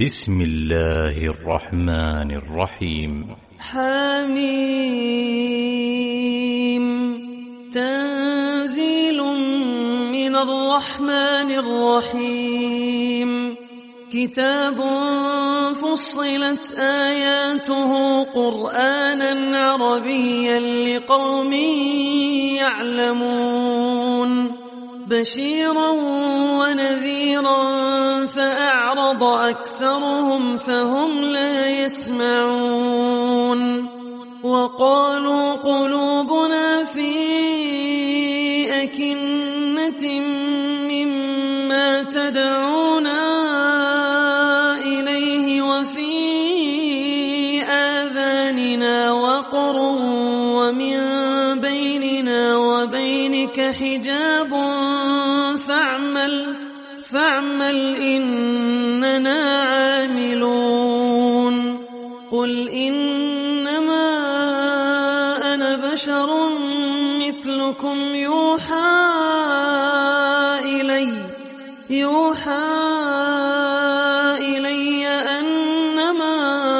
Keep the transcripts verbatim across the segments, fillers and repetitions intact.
بسم الله الرحمن الرحيم. حميم. تنزيل من الرحمن الرحيم. كتاب فصلت آياته قرآنا عربيا لقوم يعلمون بشيرا ونذيرا فأعرض أكثرهم فهم لا يسمعون وقالوا قلوبنا في أكنة مما تدعونا إليه وفي آذاننا وقر ومن بيننا وبينك حجاب فاعمل فاعمل إننا عاملون قل إنما أنا بشر مثلكم يوحى إلي يوحى إلي أنما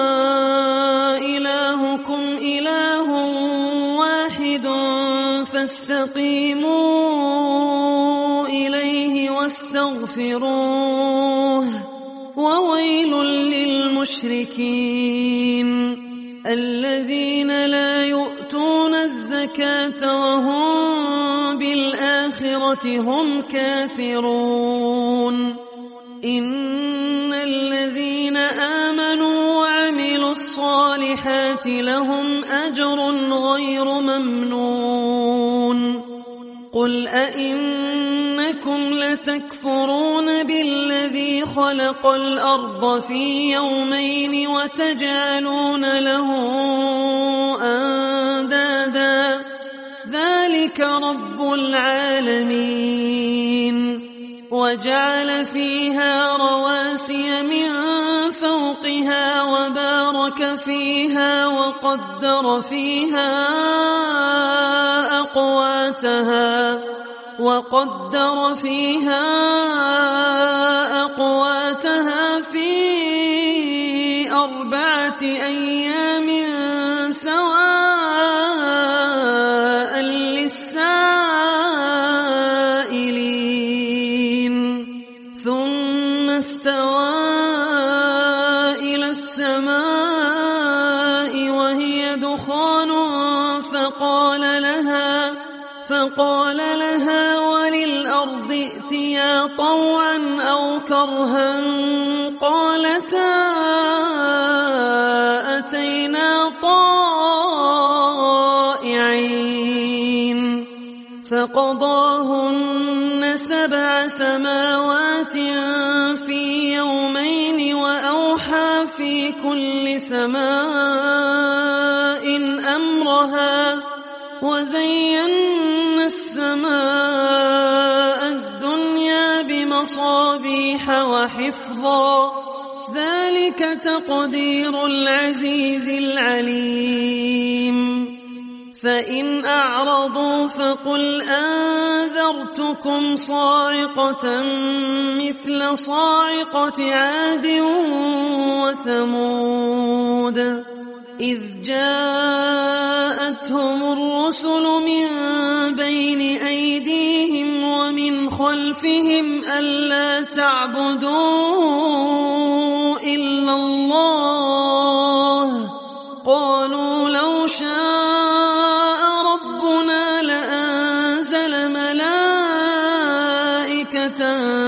إلهكم إله واحد فاستقيموا إليه واستغفروه وويل للمشركين الذين لا يؤتون الزكاة وهم بالآخرة هم كافرون إن الذين آمنوا وعملوا الصالحات لهم أجر غير ممنون قل أئنكم لتكفرون بالذي خلق الأرض في يومين وتجعلون له أندادا ذلك رب العالمين وجعل فيها رواسي من فوقها وبارك فيها وقدر فيها أقواتها وقدر فيها أقواتها في أربعة أيام سواء للسائلين ثم استوى إلى السماء وهي دخان فقال لها فقال لها وللأرض ائتيا طوعا أو كرها قالتا أتينا طائعين فقضاهن سبع سماوات في يومين وأوحى في كل سماء أمرها وزينا السماء الدنيا بمصابيح وحفظا ذلك تقدير العزيز العليم فإن أعرضوا فقل أنذرتكم صاعقة مثل صاعقة عاد وثمود إذ جاءتهم الرسل من بين أيديهم ومن خلفهم ألا تعبدوا إلا الله قالوا لو شاء ربنا لأنزل ملائكة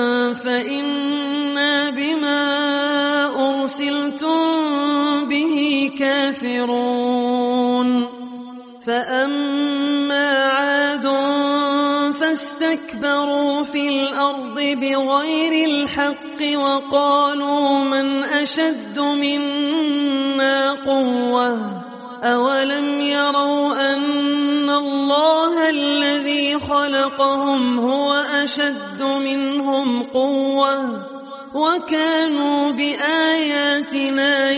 فإنا بما أرسلتم به كافرون فأما عاد فاستكبروا في الأرض بغير الحق وقالوا من أشد منا قوة أولم يروا أن الله الذي خلقهم هو أشد منهم قوة وكانوا بآياتنا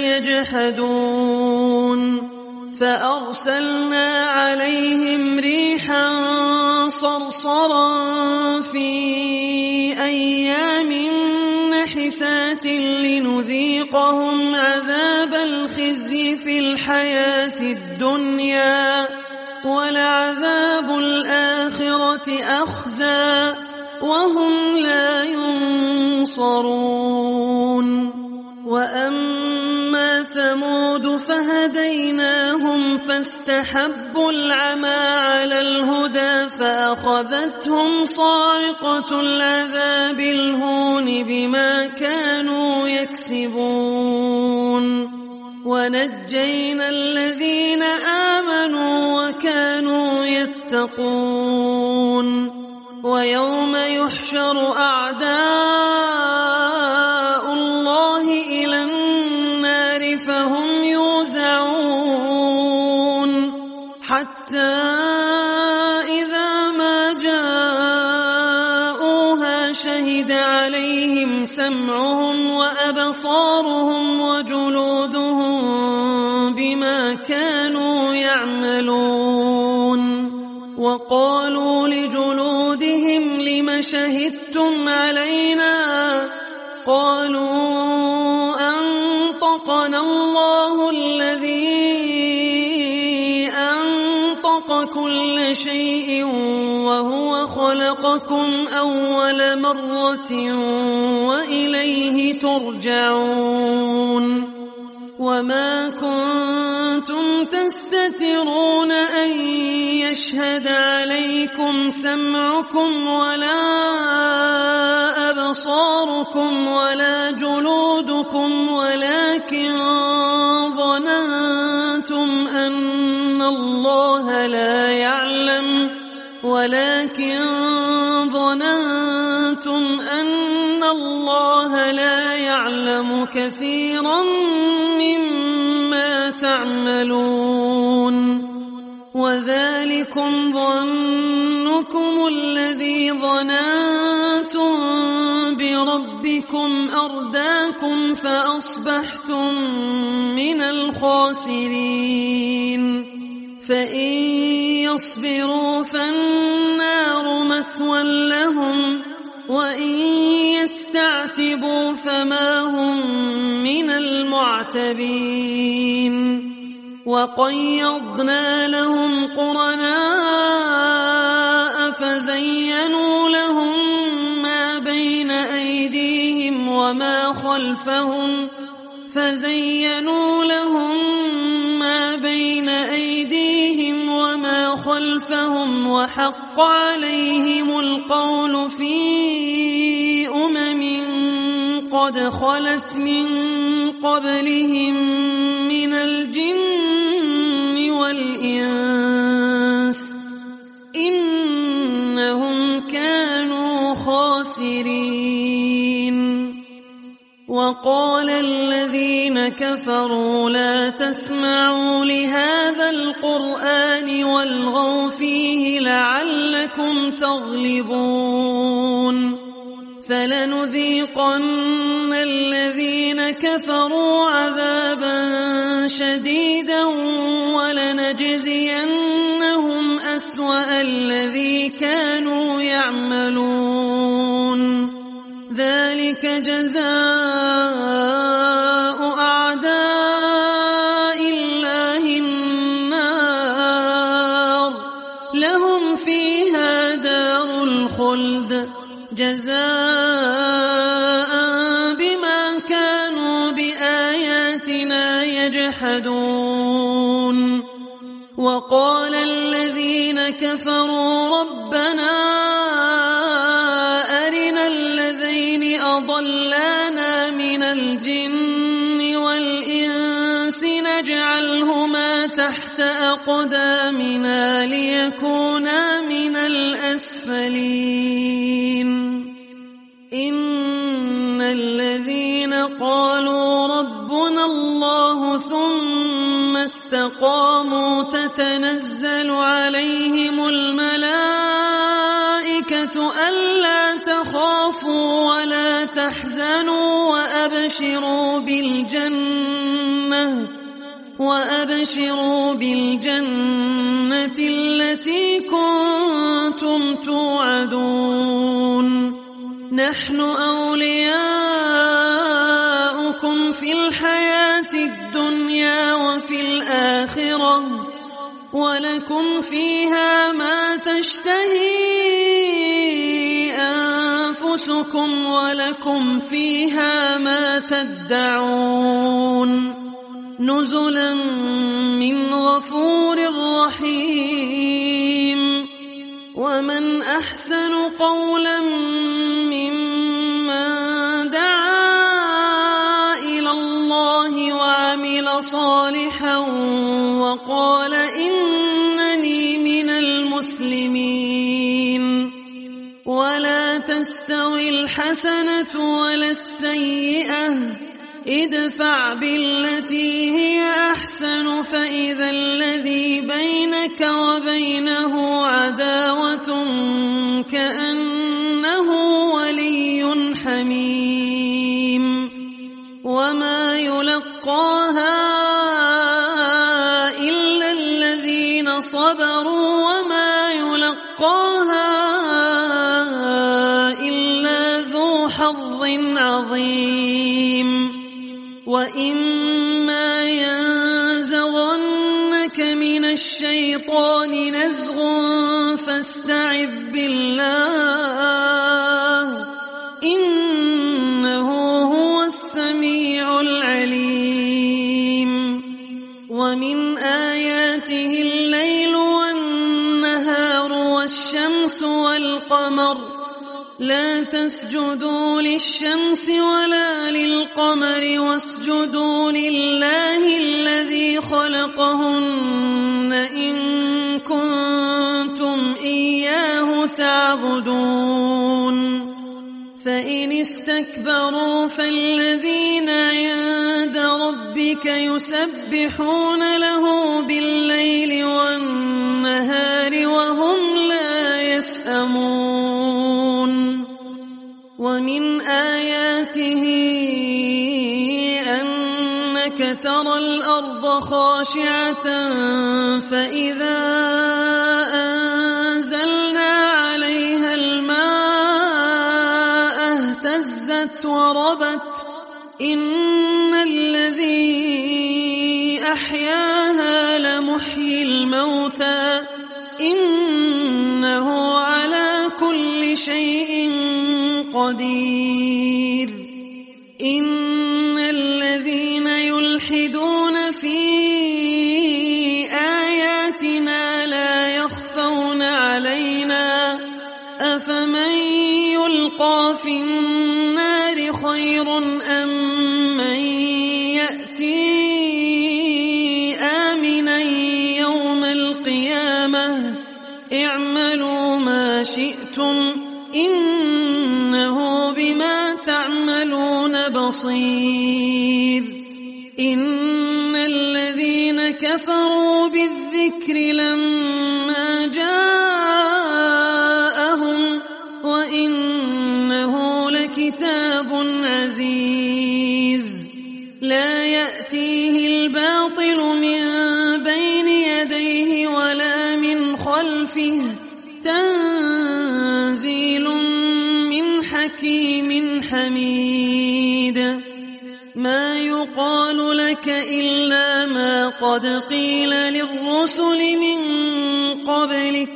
يجحدون فأرسلنا عليهم ريحا صرصرا في أيام نحسات مُبْلِسَاتٍ لِنُذِيقَهُمْ عَذَابَ الْخِزْيِ فِي الْحَيَاةِ الدُّنْيَا وَلَعَذَابُ الْآخِرَةِ أَخْزَىٰ وَهُمْ لَا يُنصَرُونَ وَأَمَّا ثَمُودُ فَهَدَيْنَاهُمْ فَاسْتَحَبُّوا الْعَمَىٰ عَلَى الْهُدَىٰ فَأَخَذَتْهُمْ صَاعِقَةُ الْعَذَابِ الْهُونِ بِمَا كَانُوا يَكْسِبُونَ وَنَجَّيْنَا الَّذِينَ آمَنُوا وَكَانُوا يَتَّقُونَ وَيَوْمَ يُحْشَرُ أَعْدَاءُ اللَّهِ إِلَى النَّارِ فَهُمْ يُوزَعُونَ حَتَّى إِذَا مَا جَاءُوهَا شَهِدَ عَلَيْهِمْ سَمْعُهُمْ وَأَبْصَارُهُمْ وَجُلُودُهُم بِمَا كَانُوا يَعْمَلُونَ وَقَالُوا لِجُلُودِهِمْ لِمَ شَهِدتُّمْ عَلَيْنَا قَالُوا أَنطَقَنَا اللَّهُ الَّذِي أَنطَقَ كُلَّ شَيْءٍ وَهُوَ خَلَقَكُمْ أَوَّلَ مَرَّةٍ وَإِلَيْهِ تُرْجَعُونَ وَمَا كُنتُمْ تَسْتَتِرُونَ أَن يَشْهَدَ عَلَيْكُمْ سَمْعُكُمْ وَلَا أَبْصَارُكُمْ وَلَا جُلُودُكُمْ وَلَكِنْ ظَنَنتُمْ أَنَّ اللَّهَ لا يعلم ولكن ظننتم أن الله لا يعلم كثيرا مما تعملون وذلكم ظنكم الذي ظننتم بربكم أرداكم فأصبحتم من الخاسرين فإن يصبروا فالنار مثوى لهم وإن يستعتبوا فما هم من المعتبين وقيضنا لهم قرناء فزينوا لهم ما بين أيديهم وما خلفهم فزينوا لهم ما بين أيديهم وما خلفهم وحق عليهم القول في أمم قد خلت من قبلهم من الجن والإنس إنهم كانوا خاسرين وقال الذين كفروا لا تسمعوا لهذا القرآن والغوا فيه لعلكم تغلبون فلنذيقن الذين كفروا عذابا شديدا ولنجزينهم أسوأ الذي كانوا يعملون ذلك جزاء أعداء الله النار لهم فيها دار الخلد جزاء بما كانوا بآياتنا يجحدون وقال الذين كفروا ربنا أرنا الذين أضلانا من الجن والإنس نجعلهما تحت أقدامنا ليكونا من الأسفلين إن الذين قالوا ربنا الله ثم استقاموا تتنزل عليهم الملائكة ألا تخافوا ولا تحزنوا وأبشروا بالجنة وأبشروا بالجنة التي كنتم توعدون نحن أولياؤكم في الحياة الدنيا وفي الآخرة ولكم فيها ما تشتهي أنفسكم ولكم فيها ما تدعون نزلا من غفور رحيم ومن أحسن قولا ممن دعا إلى الله وعمل صالحا وقال إنني من المسلمين ولا تستوي الحسنة ولا السيئة ادفع بالتي هي أحسن فإذا الذي بينك وبينه عداوة كأنه ولي حميم وما يلقاها إلا الذين صبروا وما يلقاها إلا ذو حظ عظيم وإما ينزغنك من الشيطان نزغ فاستعذ بالله إنه هو السميع العليم ومن آياته الليل والنهار والشمس والقمر لا تسجدوا للشمس ولا للقمر واسجدوا لله الذي خلقهن إن كنتم إياه تعبدون فإن استكبروا فالذين عند ربك يسبحون له بالليل والنهار وهم لا يسأمون ومن آياته أنك ترى الأرض خاشعة فإذا أنزلنا عليها الماء اهتزت وربت إن الذي أحياها لمحيي الموتى إنه على كل شيء قدير إن الذين يلحدون في آياتنا لا يخفون علينا أفمن يلقى في النار خير أم من يأتي آمنا يوم القيامة اعملوا ما شئتم إنه بما تعملون بصير إن الذين كفروا بالذكر لما جاءهم وإنه لكتاب عزيز لا يأتيه الباطل من بين يديه ولا من خلفه تنزيل من حكيم حميد ما يقال لك إلا ما قد قيل للرسل من قبلك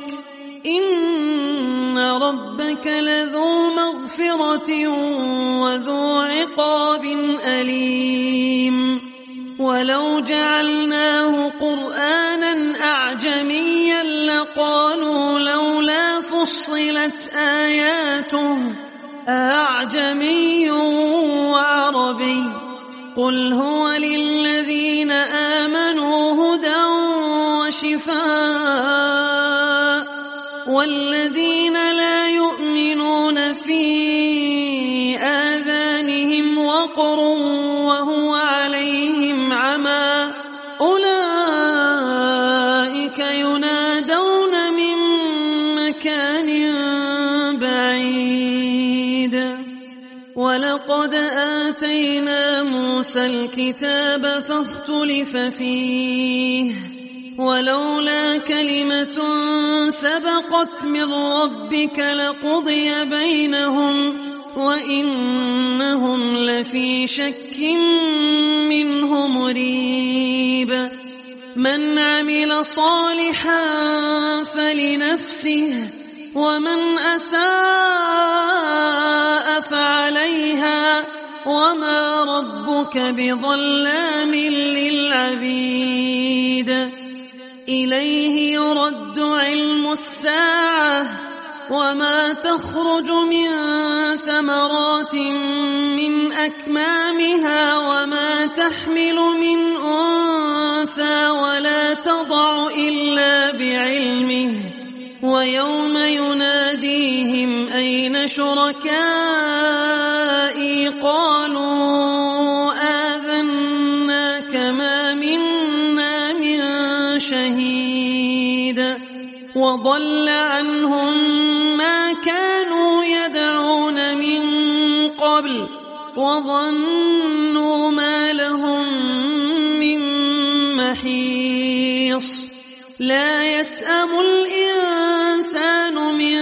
إن ربك لذو مغفرة وذو عقاب أليم ولو جعلناه قرآنا أعجميا لقالوا لولا فصلت آياته أعجمي وعربي قل هو للذين آمنوا هدى وشفاء والذين لا يؤمنون في آذانهم وقر وهو عليهم عمى أولئك ينادون من مكان بعيد ولقد آتينا موسى الكتاب فاختلف فيه ولولا كلمة سبقت من ربك لقضي بينهم وإنهم لفي شك منه مريب من عمل صالحا فلنفسه ومن أساء فعليها وما ربك بظلام للعبيد إليه يرد علم الساعة وما تخرج من ثمرات من أكمامها وما تحمل من أنثى ولا تضع إلا بعلمه ويوم يناديهم أين شركائي قالوا آذناك ما منا من شهيد وضل عنهم ما كانوا يدعون من قبل وظنوا ما لهم من محيص لا يسأم الإنسان من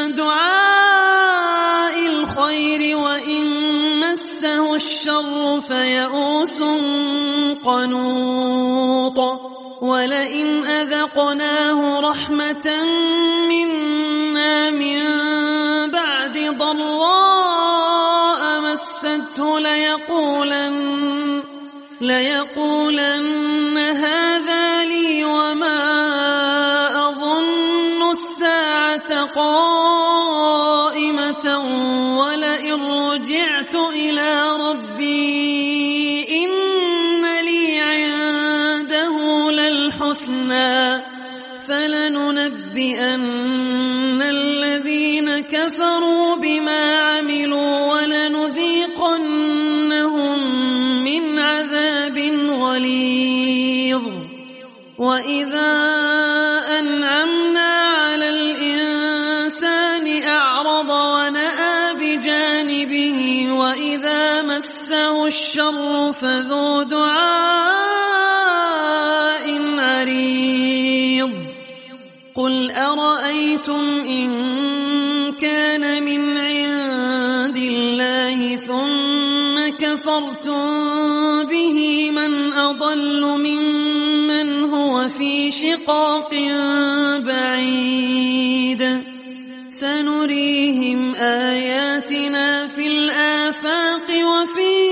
دعاء الخير وإن مسه الشر فيئوس قنوط ولئن أذقناه رحمة منا من بعد ضراء مسته ليقولن, ليقولن هذا لي وما أظن الساعة قائمة ولئن رجعت إلى ربي إن لي عنده للحسنى فلننبئن الذين كفروا بما عملوا ولنذيقنهم من عذاب غليظ وإذا أنعمنا على الإنسان أعرض ونأى بجانبه وإذا مسه الشر فذو دعاء عريض قل أرأيتم إن كان من عند الله ثم كفرتم به من أضل ممن هو في شقاق بعيد سنريهم آياتنا في الآفاق وفي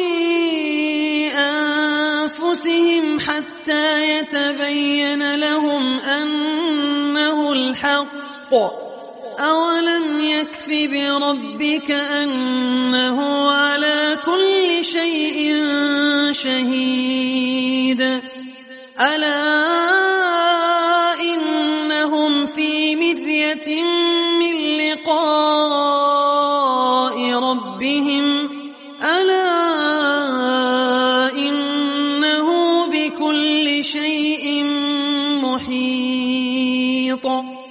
أنفسهم حتى يتبين لهم أنه الحق أولم يكف بربك أنه على كل شيء شهيد ألا إنهم في مرية من لقاء ربهم ألا إنه بكل شيء محيط